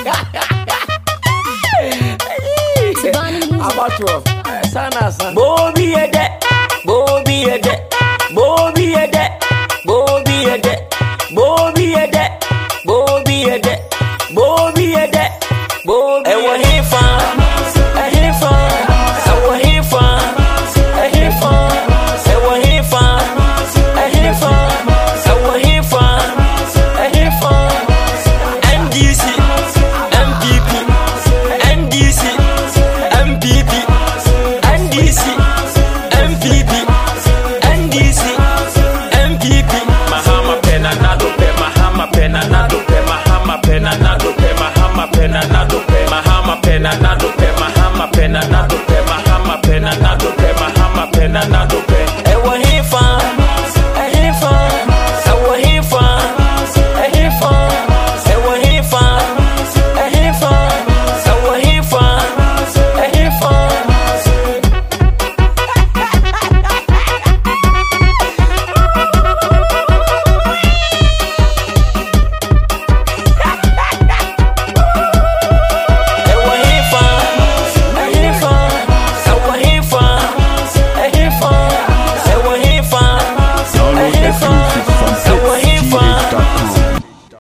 About 12. Sana. Bobby a de, Bobby a de, Bobby a de, Bobby a de, Bobby a de, Bobby a de, Bobby a de, Bobby a de.